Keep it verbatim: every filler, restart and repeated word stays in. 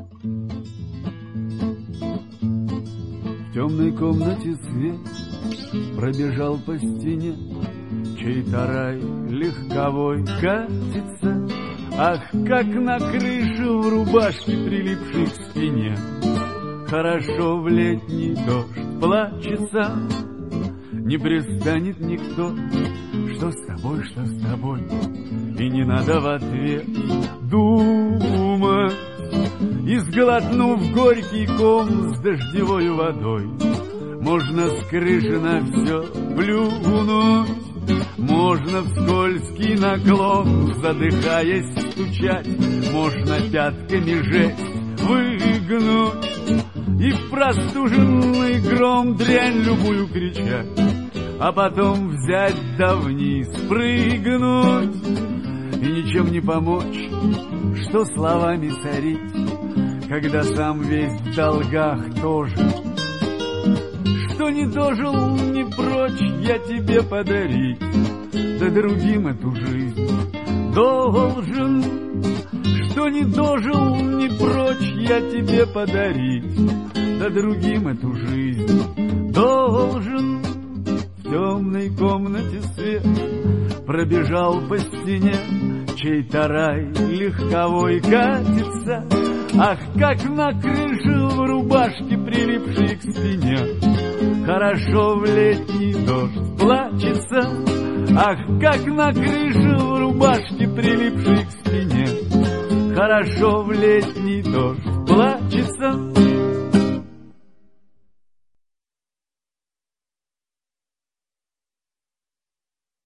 В темной комнате свет пробежал по стене, чей-то рай легковой катится. Ах, как на крыше в рубашке, прилипшей к спине, хорошо в летний дождь плачется. Не пристанет никто, что с тобой, что с тобой, и не надо в ответ думать. И сглотнув горький ком с дождевой водой, можно с крыши на все плюнуть. Можно в скользкий наклон, задыхаясь, стучать, можно пятками жесть выгнуть. И в простуженный гром дрянь любую кричать, а потом взять да вниз прыгнуть. И ничем не помочь, что словами сорить, когда сам весь в долгах тоже. Что не дожил, не прочь я тебе подарить, да другим эту жизнь должен. Что не дожил, не прочь я тебе подарить, да другим эту жизнь должен. В темной комнате свет пробежал по стене, чей-то рай легковой катится. Ах, как на крыше в рубашке, прилипшей к спине, хорошо в летний дождь плачется. Ах, как на крыше в рубашке, прилипшей к спине, хорошо в летний дождь плачется.